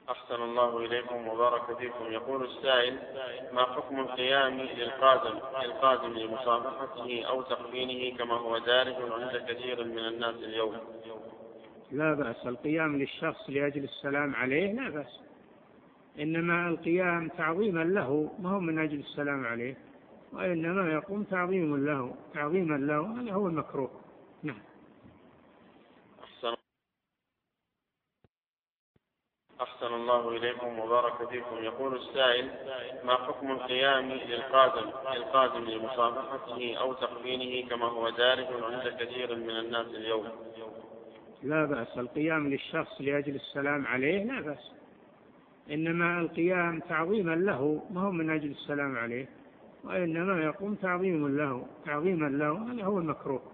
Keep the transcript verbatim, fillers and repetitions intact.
أحسن الله إليكم وبارك فيكم. يقول السائل: ما حكم القيام للقادم القادم لمصافحته أو تقبيله كما هو دارج عند كثير من الناس اليوم؟ لا بأس، القيام للشخص لأجل السلام عليه لا بأس، إنما القيام تعظيما له ما هو من أجل السلام عليه، وإنما يقوم تعظيما له تعظيما له هذا هو المكروه. نعم. أحسن أحسن الله إليكم وبارك فيكم. يقول السائل: ما حكم القيام للقادم القادم لمصافحته أو تقبيله كما هو دارج عند كثير من الناس اليوم؟ لا بأس، القيام للشخص لأجل السلام عليه لا بأس، إنما القيام تعظيما له ما هو من أجل السلام عليه، وإنما يقوم تعظيما له تعظيما له هذا هو المكروه.